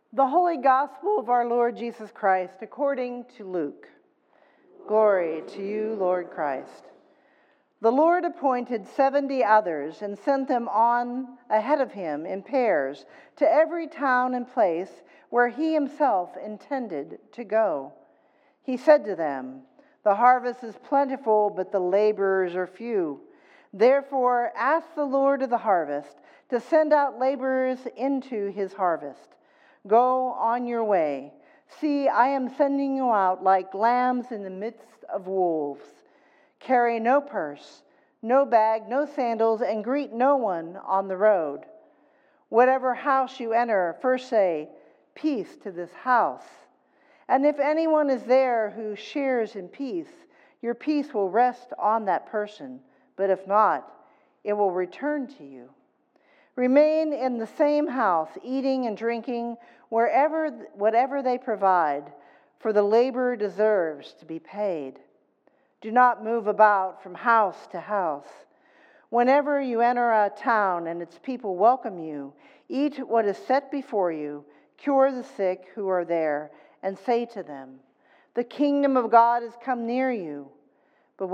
The Holy Gospel of our Lord Jesus Christ according to Luke. Glory to you, Lord Christ. The Lord appointed 70 others and sent them on ahead of him in pairs to every town and place where he himself intended to go. He said to them, "The harvest is plentiful, but the laborers are few. Therefore, ask the Lord of the harvest to send out laborers into his harvest. Go on your way. See, I am sending you out like lambs in the midst of wolves. Carry no purse, no bag, no sandals, and greet no one on the road. Whatever house you enter, first say, 'Peace to this house.' And if anyone is there who shares in peace, your peace will rest on that person. But if not, it will return to you. Remain in the same house, eating and drinking whatever they provide, for the laborer deserves to be paid. Do not move about from house to house. Whenever you enter a town and its people welcome you, eat what is set before you, cure the sick who are there, and say to them, 'The kingdom of God has come near you.' But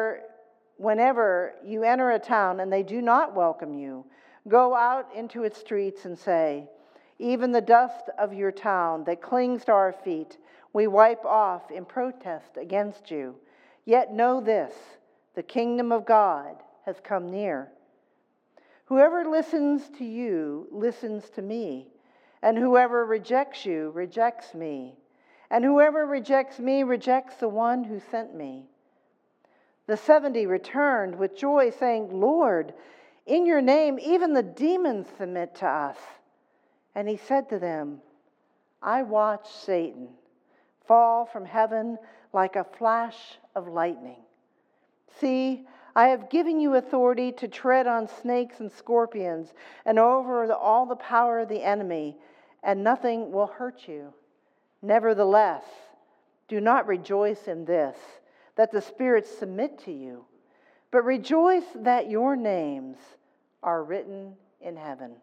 whenever you enter a town and they do not welcome you, go out into its streets and say, 'Even the dust of your town that clings to our feet, we wipe off in protest against you. Yet know this, the kingdom of God has come near. Whoever listens to you listens to me, and whoever rejects you rejects me, and whoever rejects me rejects the one who sent me.' The 70 returned with joy, saying, 'Lord, in your name even the demons submit to us.' And he said to them, 'I watched Satan fall from heaven like a flash of lightning. See, I have given you authority to tread on snakes and scorpions and over all the power of the enemy, and nothing will hurt you. Nevertheless, do not rejoice in this, that the spirits submit to you, but rejoice that your names are written in heaven."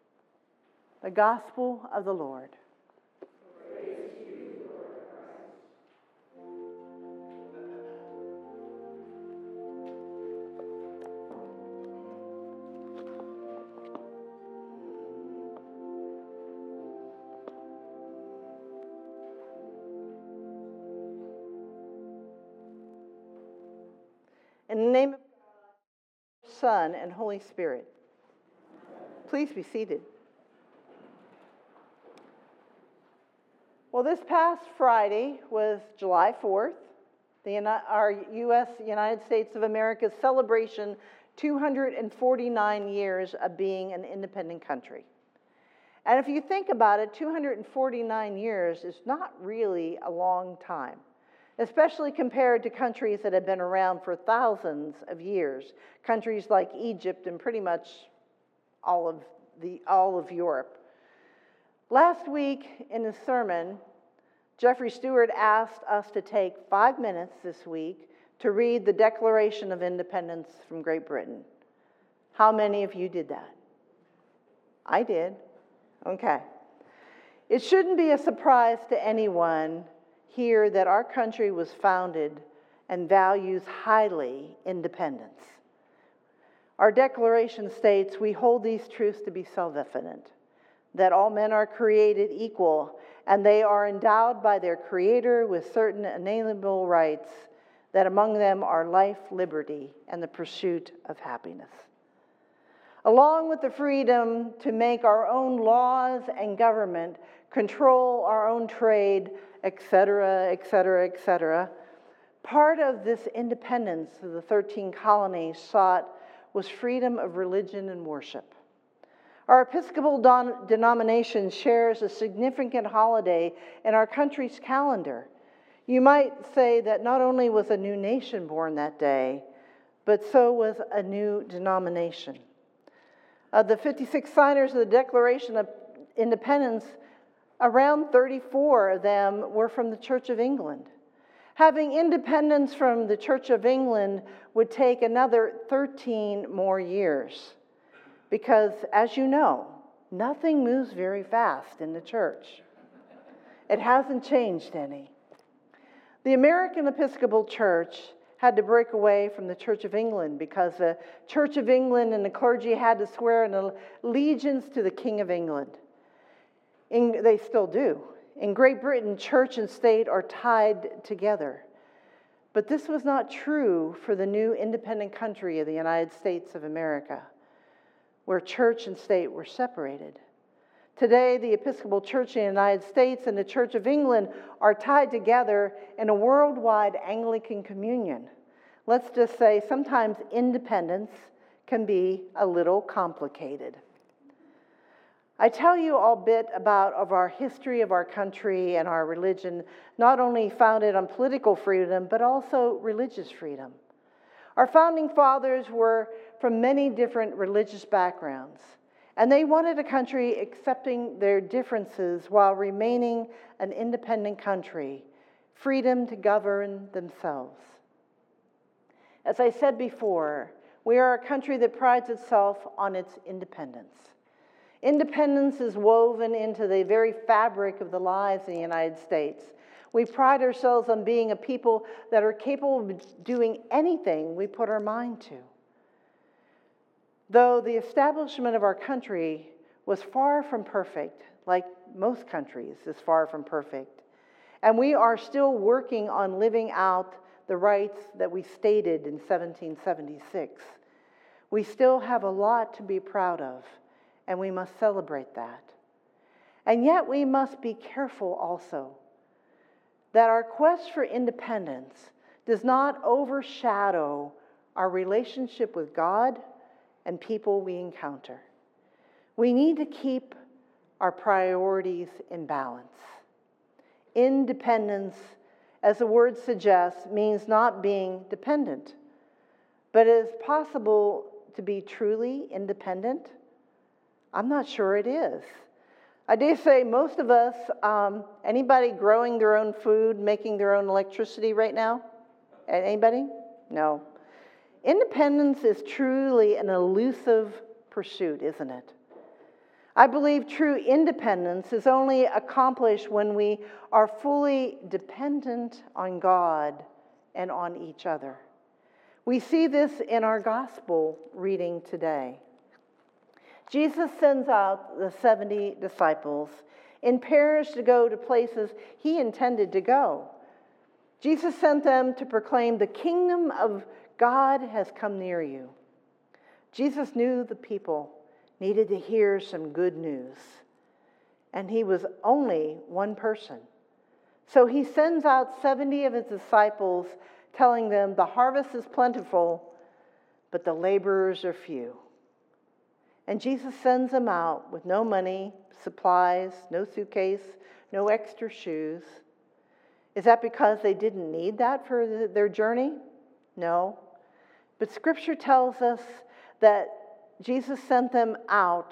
The Gospel of the Lord. Praise to you, Lord Christ. In the name of God, Son, and Holy Spirit. Please be seated. Well, this past Friday was July 4th, our United States of America's celebration 249 years of being an independent country. And if you think about it, 249 years is not really a long time, especially compared to countries that have been around for thousands of years, countries like Egypt and pretty much all of Europe. Last week in his sermon, Jeffrey Stewart asked us to take 5 minutes this week to read the Declaration of Independence from Great Britain. How many of you did that? I did. Okay. It shouldn't be a surprise to anyone here that our country was founded and values highly independence. Our Declaration states we hold these truths to be self-evident, that all men are created equal and they are endowed by their Creator with certain inalienable rights, that among them are life, liberty, and the pursuit of happiness. Along with the freedom to make our own laws and government, control our own trade, etc., etc., etc., part of this independence of the 13 colonies sought was freedom of religion and worship. Our Episcopal denomination shares a significant holiday in our country's calendar. You might say that not only was a new nation born that day, but so was a new denomination. Of the 56 signers of the Declaration of Independence, around 34 of them were from the Church of England. Having independence from the Church of England would take another 13 more years. Because, as you know, Nothing moves very fast in the church. It hasn't changed any. The American Episcopal Church had to break away from the Church of England because the Church of England and the clergy had to swear an allegiance to the King of England. They still do. In Great Britain, church and state are tied together. But this was not true for the new independent country of the United States of America, where church and state were separated. Today, the Episcopal Church in the United States and the Church of England are tied together in a worldwide Anglican communion. Let's just say sometimes independence can be a little complicated. I tell you a bit of our history of our country and our religion, not only founded on political freedom, but also religious freedom. Our founding fathers were from many different religious backgrounds, and they wanted a country accepting their differences while remaining an independent country, freedom to govern themselves. As I said before, we are a country that prides itself on its independence. Independence is woven into the very fabric of the lives in the United States. We pride ourselves on being a people that are capable of doing anything we put our mind to. Though the establishment of our country was far from perfect, like most countries is far from perfect, and we are still working on living out the rights that we stated in 1776, we still have a lot to be proud of. And we must celebrate that. And yet we must be careful also that our quest for independence does not overshadow our relationship with God and people we encounter. We need to keep our priorities in balance. Independence, as the word suggests, means not being dependent, but it is possible to be truly independent. I'm not sure it is. I dare say most of us, anybody growing their own food, making their own electricity right now? Anybody? No. Independence is truly an elusive pursuit, isn't it? I believe true independence is only accomplished when we are fully dependent on God and on each other. We see this in our gospel reading today. Jesus sends out the 70 disciples in pairs to go to places he intended to go. Jesus sent them to proclaim the kingdom of God has come near you. Jesus knew the people needed to hear some good news, and he was only one person. So he sends out 70 of his disciples, telling them the harvest is plentiful, but the laborers are few. And Jesus sends them out with no money, supplies, no suitcase, no extra shoes. Is that because they didn't need that for their journey? No. But Scripture tells us that Jesus sent them out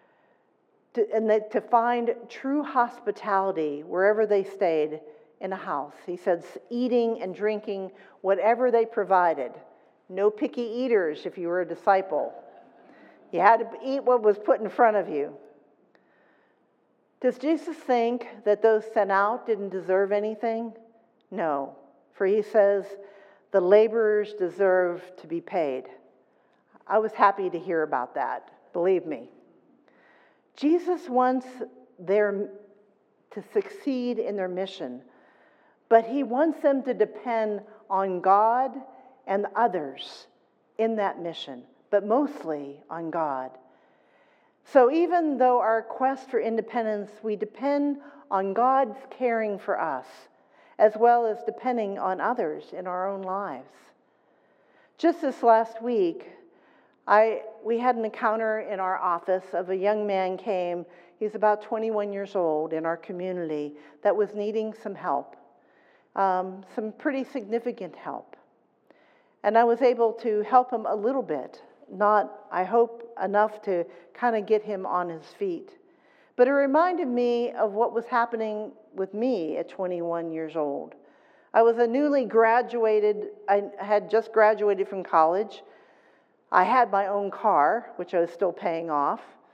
to find true hospitality wherever they stayed in a house. He said eating and drinking whatever they provided. No picky eaters if you were a disciple. You had to eat what was put in front of you. Does Jesus think that those sent out didn't deserve anything? No, for he says the laborers deserve to be paid. I was happy to hear about that, believe me. Jesus wants them to succeed in their mission, but he wants them to depend on God and others in that mission, but mostly on God. So even though our quest for independence, we depend on God's caring for us, as well as depending on others in our own lives. Just this last week, we had an encounter in our office of a young man came. He's about 21 years old in our community that was needing some help, some pretty significant help. And I was able to help him a little bit. Not, I hope, enough to kind of get him on his feet. But it reminded me of what was happening with me at 21 years old. I was I had just graduated from college. I had my own car, which I was still paying off.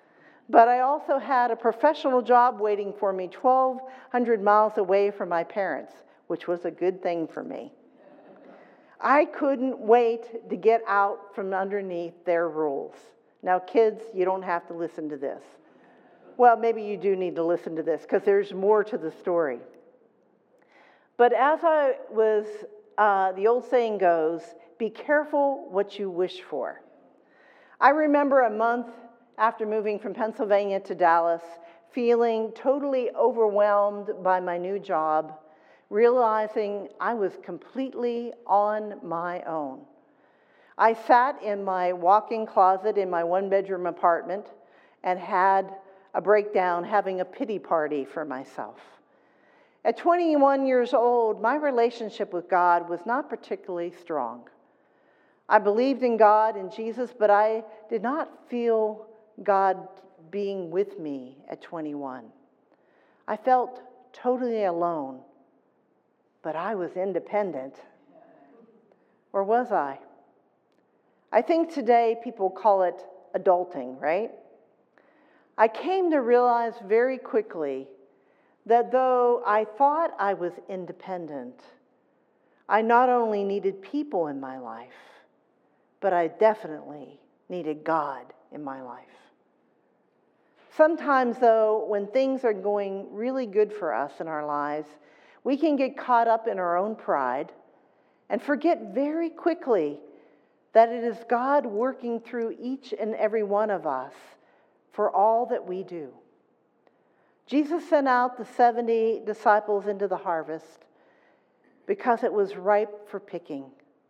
But I also had a professional job waiting for me 1,200 miles away from my parents, which was a good thing for me. I couldn't wait to get out from underneath their rules. Now, kids, you don't have to listen to this. Well, maybe you do need to listen to this because there's more to the story. But as I was, the old saying goes, be careful what you wish for. I remember a month after moving from Pennsylvania to Dallas, feeling totally overwhelmed by my new job, realizing I was completely on my own. I sat in my walk-in closet in my one-bedroom apartment and had a breakdown, having a pity party for myself. At 21 years old, my relationship with God was not particularly strong. I believed in God and Jesus, but I did not feel God being with me at 21. I felt totally alone, but I was independent. Or was I? I think today people call it adulting, right? I came to realize very quickly that though I thought I was independent, I not only needed people in my life, but I definitely needed God in my life. Sometimes, though, when things are going really good for us in our lives, we can get caught up in our own pride and forget very quickly that it is God working through each and every one of us for all that we do. Jesus sent out the 70 disciples into the harvest because it was ripe for picking.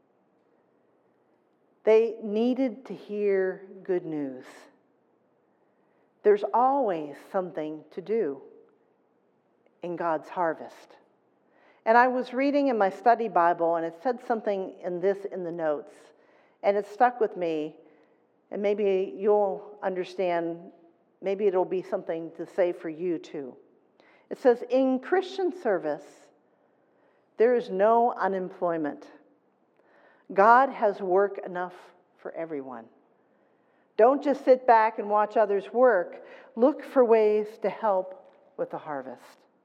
They needed to hear good news. There's always something to do in God's harvest. And I was reading in my study Bible, and it said something in the notes, and it stuck with me, and maybe you'll understand, maybe it'll be something to say for you too. It says, in Christian service, there is no unemployment. God has work enough for everyone. Don't just sit back and watch others work. Look for ways to help with the harvest.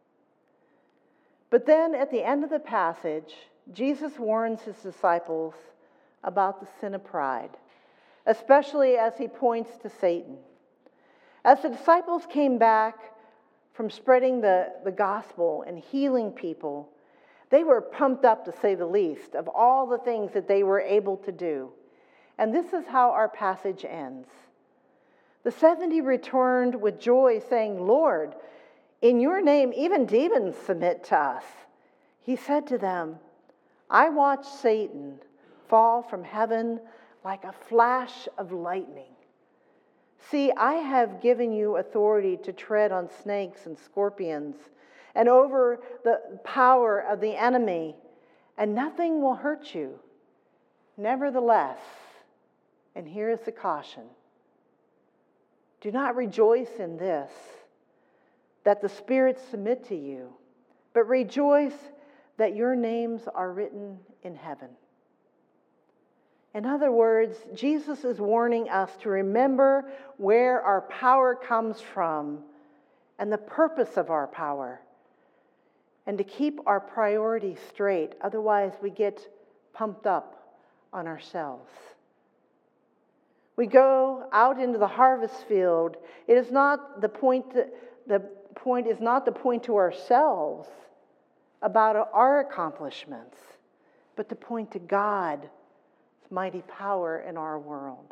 But then at the end of the passage, Jesus warns his disciples about the sin of pride, especially as he points to Satan. As the disciples came back from spreading the gospel and healing people, they were pumped up, to say the least, of all the things that they were able to do. And this is how our passage ends. The 70 returned with joy, saying, Lord, in your name even demons submit to us. He said to them, I watched Satan fall from heaven like a flash of lightning. See, I have given you authority to tread on snakes and scorpions and over the power of the enemy, and nothing will hurt you. Nevertheless, and here is the caution, do not rejoice in this, that the spirits submit to you, but rejoice that your names are written in heaven. In other words, Jesus is warning us to remember where our power comes from and the purpose of our power, and to keep our priorities straight. Otherwise, we get pumped up on ourselves. We go out into the harvest field. It is not the point is not to point to ourselves about our accomplishments, but to point to God's mighty power in our world.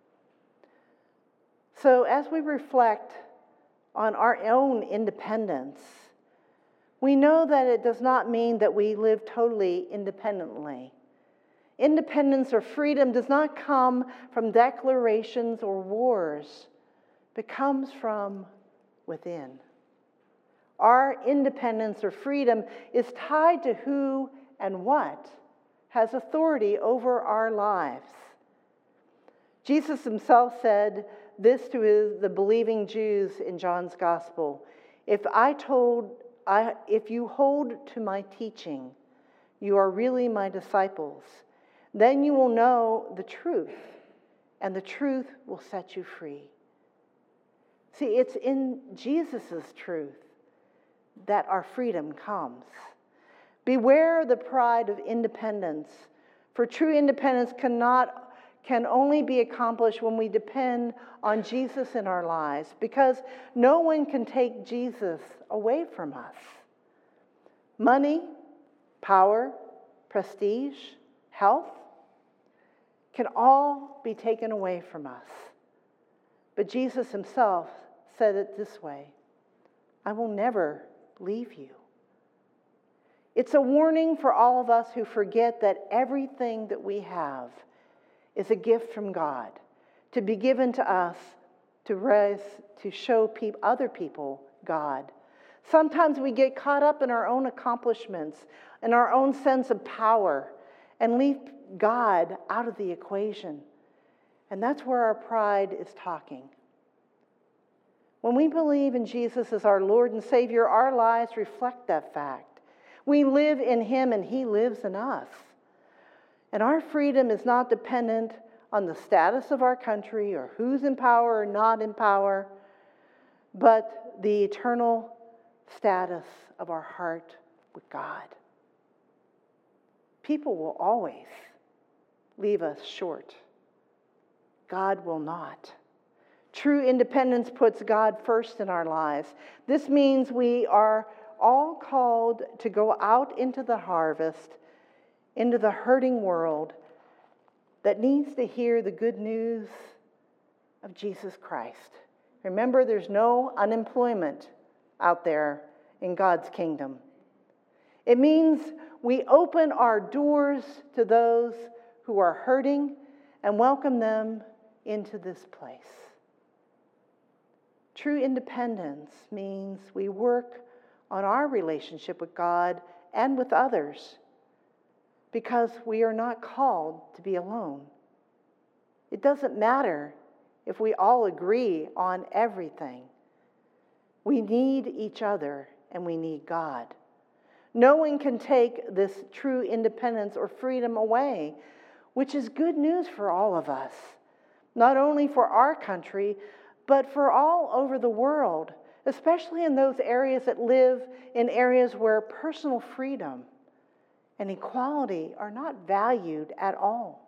So as we reflect on our own independence, we know that it does not mean that we live totally independently. Independence or freedom does not come from declarations or wars, but comes from within. Our independence or freedom is tied to who and what has authority over our lives. Jesus himself said this to the believing Jews in John's Gospel. If you hold to my teaching, you are really my disciples. Then you will know the truth, and the truth will set you free. See, it's in Jesus' truth that our freedom comes. Beware the pride of independence, for true independence can only be accomplished when we depend on Jesus in our lives, because no one can take Jesus away from us. Money, power, prestige, health can all be taken away from us. But Jesus himself said it this way: I will never leave you. It's a warning for all of us who forget that everything that we have is a gift from God, to be given to us to show other people God. Sometimes we get caught up in our own accomplishments and our own sense of power and leave God out of the equation. And that's where our pride is talking. When we believe in Jesus as our Lord and Savior, our lives reflect that fact. We live in Him and He lives in us. And our freedom is not dependent on the status of our country or who's in power or not in power, but the eternal status of our heart with God. People will always leave us short. God will not. True independence puts God first in our lives. This means we are all called to go out into the harvest, into the hurting world that needs to hear the good news of Jesus Christ. Remember, there's no unemployment out there in God's kingdom. It means we open our doors to those who are hurting and welcome them into this place. True independence means we work on our relationship with God and with others, because we are not called to be alone. It doesn't matter if we all agree on everything. We need each other and we need God. No one can take this true independence or freedom away, which is good news for all of us, not only for our country, but for all over the world, especially in those areas that live in areas where personal freedom and equality are not valued at all.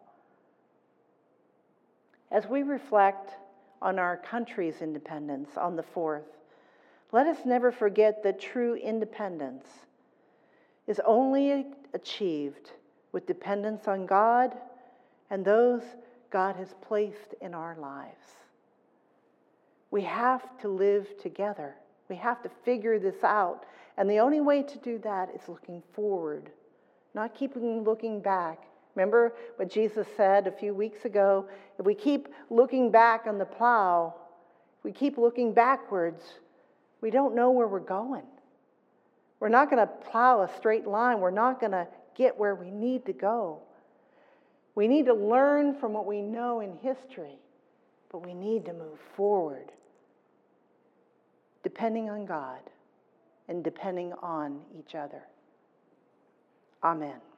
As we reflect on our country's independence on the 4th, let us never forget that true independence is only achieved with dependence on God and those God has placed in our lives. We have to live together. We have to figure this out. And the only way to do that is looking forward, not keeping looking back. Remember what Jesus said a few weeks ago? If we keep looking back on the plow, if we keep looking backwards, we don't know where we're going. We're not going to plow a straight line. We're not going to get where we need to go. We need to learn from what we know in history, but we need to move forward, depending on God and depending on each other. Amen.